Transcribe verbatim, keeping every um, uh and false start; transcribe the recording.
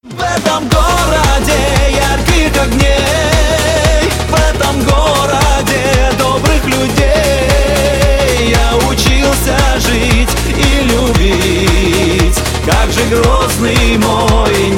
В этом городе ярких огней, в этом городе добрых людей я учился жить и любить. Как же грозный мой